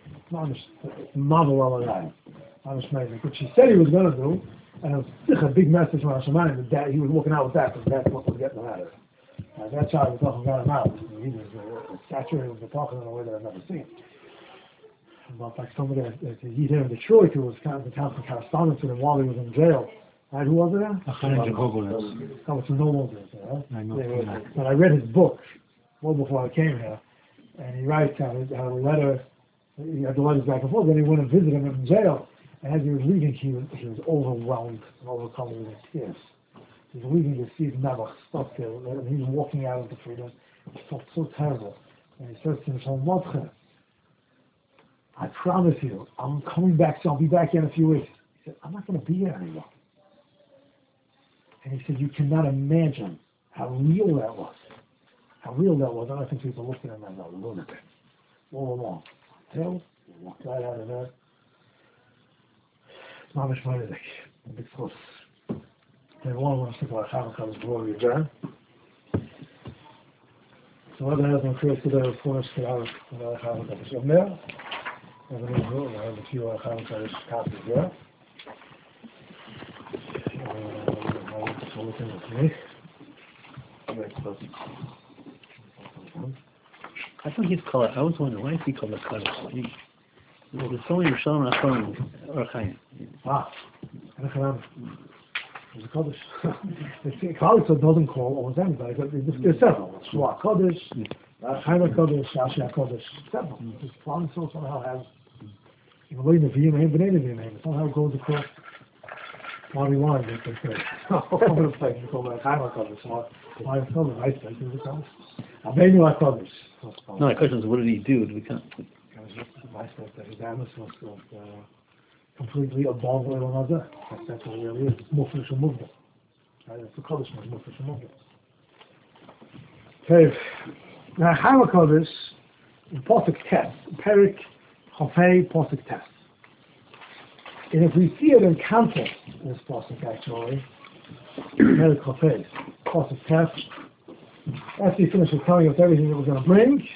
Which he said he was going to do, and it was a big message from Hashemayim that he was walking out with that, because that's what was getting him out of it. That child was got him out. He was saturated with the talking in a way that I've never seen. But like somebody that he here in Detroit who was kind of constant correspondence with him while he was in jail. Right, who was it there? Oh, it's a normal thing, right? But I read his book well before I came here, and he writes how a letter, he had the letters back and forth, then he went and visited him in jail. And as he was leaving, he was overwhelmed and overcome with tears. He was leaving to see his Nabach stuck there, and he was walking out into freedom. It felt so terrible. And he says to himself, Mordechai, I promise you, I'm coming back, so I'll be back in a few weeks. He said, I'm not going to be here anymore. And he said, you cannot imagine how real that was. How real that was. And I think people looked at him as a lunatic all along. Until he walked right out of there. Mamish Meidik, big close. They want to stick about Hanukkah's glory again. So what I have been created today, of course, to have Hanukkah is up there. And then we have a few Hanukkah copies there. So looking at me. I thought he'd call it, I was wondering, why is he called the Kaddish? There's so many Rishonim and Archaim. Ah, it's a Kaddish. The Kaddish doesn't call almost anybody. There's several. Shua Kaddish, Chaim Kaddish, Rashi Kaddish. Several. This Klal Yisrael somehow has, even though the V'yim B'nei V'yim, somehow goes across body lines. They say, all over the place. We call that Chaim Kaddish. Why is Kaddish? I say it's a Kaddish. Avenu Kaddish. No, my question is, what did he do? We can't. That his Amos was completely above one another. That's what it really is. It's Mufresh and Muvda. It's the Kaddish, it's Mufresh and Muvda. Okay. Now, Chaim Kaddish, in Posuk Test, Perik Chafei Posuk Test. And if we see it in context, this Posuk actually, Perik Chafei, Posuk Test, after he finishes telling us everything that we're going to bring,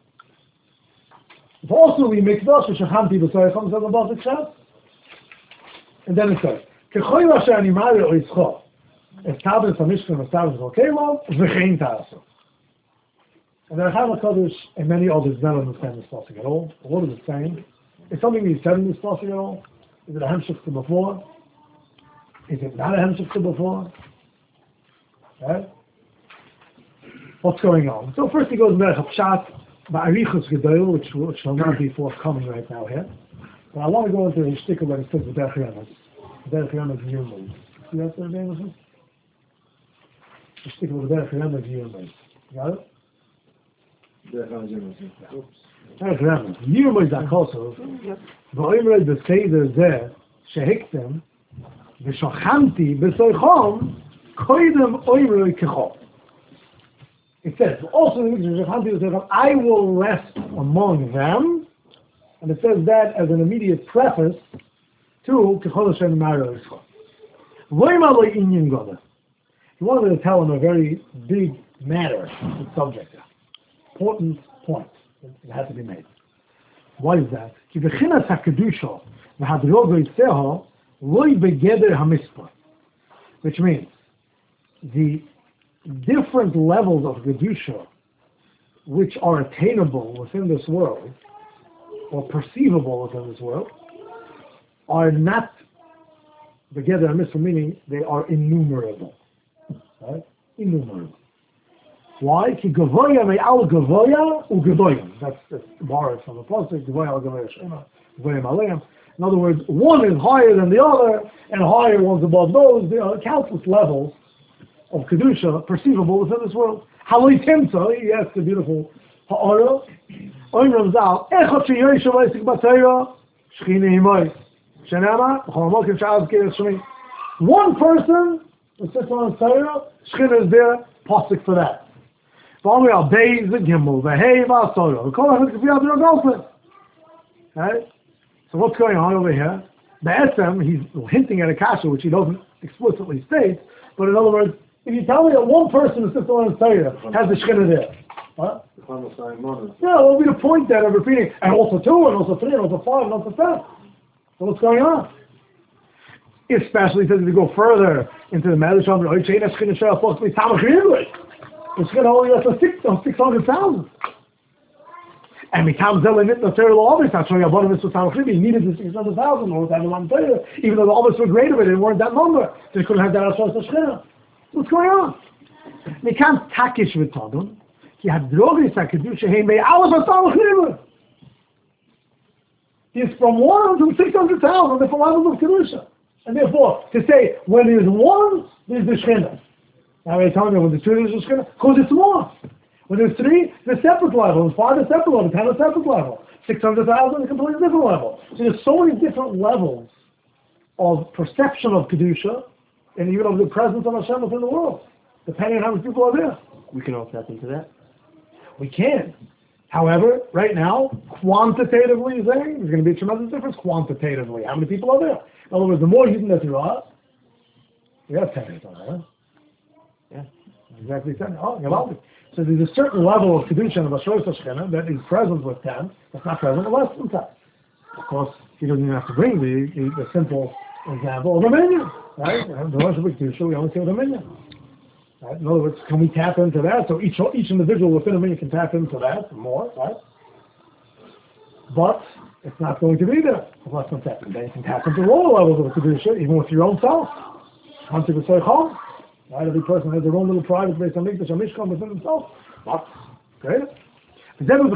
also we make those which are handy beside comes on the bottom chest. And then it says, Kechoy Rasha Animari or Yitzchok, established a Mishkan, established a Kelom, V'chein Ta'aso. And there are Chaim HaKadosh and many others don't understand this passage at all. What is it saying? Is something he said in this passage at all? Is it a hemshech to before? Is it not a hemshech to before? Okay? What's going on? So first he goes Merech HaPshat, Ba'arichus Gedoil, which shall not be forthcoming right now here. But I want to go into the shtickle that it says the Derech Yemes. The Derech Yemes Yirmei. See that their name is? The shtickle of the Derech Yemes Yirmei. You got it? Derech Remez. Yirmoy Zakosov, V'oimrei B'Seder Zeh, Shehiktem, V'Shochanti B'Soichom, Koidem Oimrei Kechol. It says, also in the Shochanti B'Soichom, I will rest among them, and it says that as an immediate preface to Kechol Hashem Maro Yisrael. V'oimaloi Inyin Goda. He wanted to tell him a very big matter, subject, important point that had to be made. Why is that? Ki b'chinas hakedusha v'hadrogo yiseho loy begeder hamispah, which means the different levels of kedusha which are attainable within this world or perceivable within this world are not begeder hamispah, meaning they are innumerable. Right? Innumerable. Why? Ki gavoya me'al gavoya u'gedoyim. That's borrowed from the pasuk. Gavoya al gavoya shema, gavoya maleim. In other words, one is higher than the other, and higher ones above those. There are countless levels of kedusha perceivable within this world. Haloi timsa. He asked the beautiful ha'ara. Oimram zal echot sheyoy shavayisik batayra shchina imoy. Shenama cholamokim sha'az keres shemi. One person who sits on the Torah, Shechina is there, pasuk for that. Following our Beis, the Gimel, the Hey, the Torah. We call it the Kfiyat. Right? So what's going on over here? The SM, he's hinting at a kasha which he doesn't explicitly state, but in other words, if you tell me that one person who sits on the Torah has the Shechina there, what? Yeah, what will be the point then of repeating, and also 2, and also 3, and also 5, and also 10? So what's going on? Especially says if you go further into the Medrash, the Shechina only has 600,000. And Mikam Zelenit, the Torah law always not showing a bonus with Tamachribi. He needed the 600,000 or that one Torah, even though the others were greater, but they weren't that number. They couldn't have that as far as the Shechina. What's going on? Mikam Takish with Tadun. He had Drogis Kedusha, he made all of Tamachribi. He's from 1 to 600,000 different levels of Kedusha. And therefore, to say, when there's 1, there's the Shechina. Now we're telling you when there's 2, there's the Shechina, because it's more. When there's 3, there's separate level. When 5, there's separate level. 10, there's separate level. 600,000 is a completely different level. So there's so many different levels of perception of Kedusha, and even of the presence of Hashem within the world, depending on how many people are there. We can all tap into that. We can. However, right now, quantitatively saying, there's going to be a tremendous difference quantitatively. How many people are there? In other words, the more Yidden that there are, we have 10 Yidden, right? Yeah, exactly 10. Oh, Gavaldi. So there's a certain level of Kedusha and Bashrois Shechina that is present with 10, that's not present with less than 10. Of course, he doesn't even have to bring the simple example of a minion, right? The worship of Kedusha, we only say with a minion. Right? In other words, can we tap into that? So each individual within a minion can tap into that more, right? But it's not going to be there unless it's tapping. Then you can tap into lower levels of Kedusha, even with your own self. Unto the Soichom. Right? Every person has their own little private place on Mikdash and Mishkan within himself. But, okay? That's as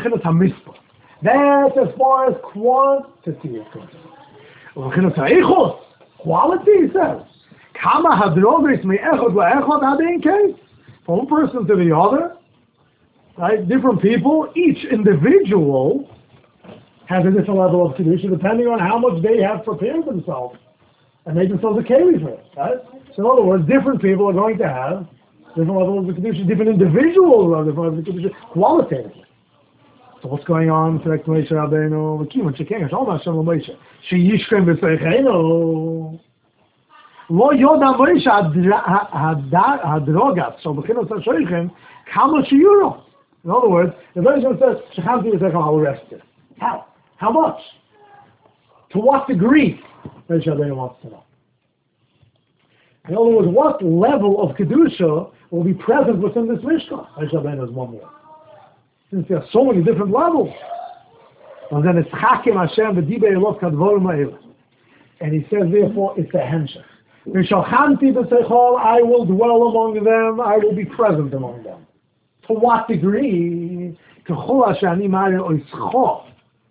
far as quantity is concerned. Quality, he says. Kama hadrogis me'echod la'echod hadin case. From one person to the other, right? Different people, each individual has a different level of Kedusha depending on how much they have prepared themselves and made themselves a keli for it, right? So in other words, different people are going to have different levels of Kedusha, different individuals have different levels of Kedusha, qualitatively. So what's going on to Moshe Rabbeinu? V'kimun shekein Shalom Hashem l'Moshe sheyishkem b'seicheinu lo yoda Moshe hadrogas so b'chinas ha'shoichem kama sheyuro. In other words, the version says shechamti b'seicheinu, I will rest it. How? How much? To what degree? Moshe Rabbeinu wants to know. In other words, what level of Kedusha will be present within this Mishkan? Moshe Rabbeinu is one more. Since there are so many different levels. And then it's Chakim Hashem v'dibei elot kadvorim ha'elah. And he says, therefore, it's a hemshech. V'shalchanti b'seichol, I will dwell among them, I will be present among them. To what degree? K'chol asher ani ma'areh oischo.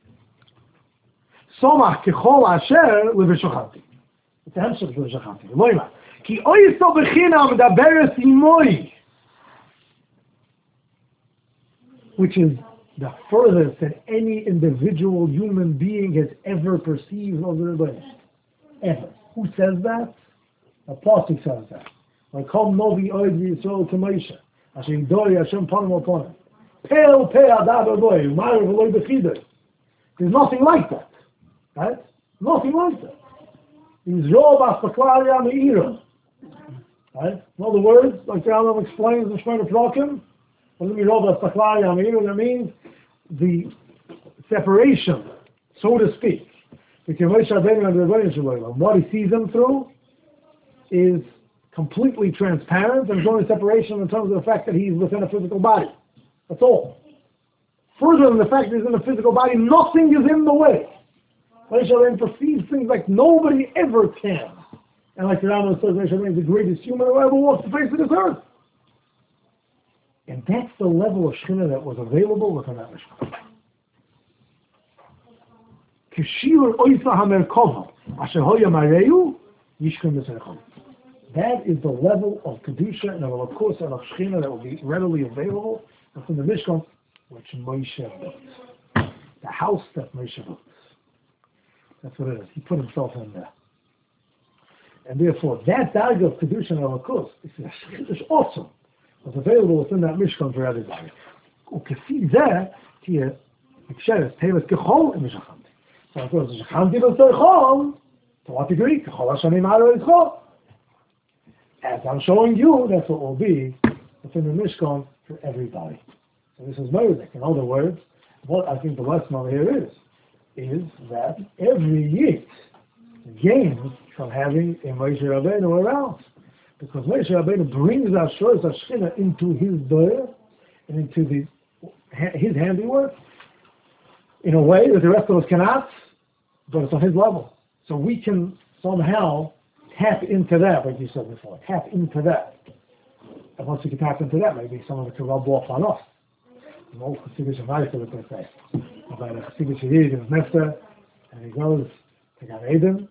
Somach k'chol asher l'v'shalchanti. It's a hemshech l'v'shalchanti. Loima. Ki oiso b'chinam daberes imoi. Which is the furthest that any individual human being has ever perceived of the Rebbeinu. Ever. Who says that? The Pasuk says that. Like Kom Novi Oid Yisrael Kamosha. Asher Yidori Hashem Panim upon him. Pe'el Adad Odoy, Umayr V'loi B'chidoi. There's nothing like that. Right? Nothing like that. He's Rob Aspaklaria Me'ira. Right? In other words, like the Rambam explains in Shemona Prakim, what does it mean Rob Aspaklaria Me'ira? That means the separation, so to speak, between Moshe Rabbeinu and the Rebbeinu Shalom. What he sees them through is completely transparent, and there's only separation in terms of the fact that he's within a physical body. That's all. Further than the fact that he's in a physical body, nothing is in the way. Moshe Rabbeinu perceives things like nobody ever can. And like the Rambam says, Moshe Rabbeinu is the greatest human who ever walked the face of this earth. And that's the level of Shekhinah that was available within that Mishkan. Kishir Oisa HaMerkova, Asher Hoya Mareu, Yishkin B'Seichon. That is the level of Kedusha and of course and of Shekhinah that will be readily available within the Mishkan, which Moshe built. The house that Moshe built. That's what it is. He put himself in there. And therefore, that Darga of Kedusha and of course is awesome. Was available within that Mishkan for everybody. Ukefid zeh, here, Miksheres, Teves Kechol, and Mishachanti. So of course, Mishachanti B'Seichon, to what degree? Kechol HaShanim Haro Yitzchol. As I'm showing you, that's what will be within the Mishkan for everybody. So this is Moshe. In other words, what I think the lesson over here is that every Yid gains from having a Moshe Rabbeinu around. Because Moshe Rabbeinu brings Ashur Hashchina into his door and into his handiwork in a way that the rest of us cannot, but it's on his level. So we can somehow tap into that, like you said before. Tap into that. And once we can tap into that, maybe some of it can rub off on us. An old Chassidish Avaita would say, about a Chassidish Yid in his Nefta, and he goes to Gan Eden,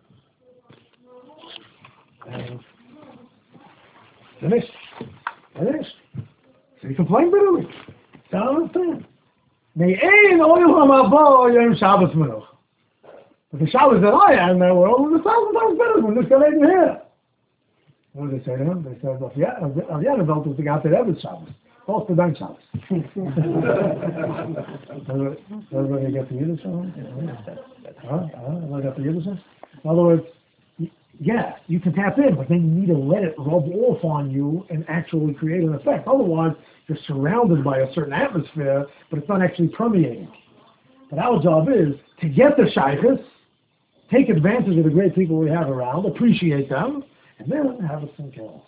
and finished. So he complained bitterly. I don't understand. Me'ein oil ha'mavo yom Shabbos menuch. But the Shabbos that I had in that world was 1,000 times better than this guy here. What did they say to him? They said, well, yeah, Avyanavelt is the guy that ever Shabbos. What's the bank Shabbos? Everybody get the Yiddish on? Everybody got the Yiddish on? In other words, yeah, you can tap in, but then you need to let it rub off on you and actually create an effect. Otherwise, you're surrounded by a certain atmosphere, but it's not actually permeating. But our job is to get the shaykhs, take advantage of the great people we have around, appreciate them, and then have it sink in.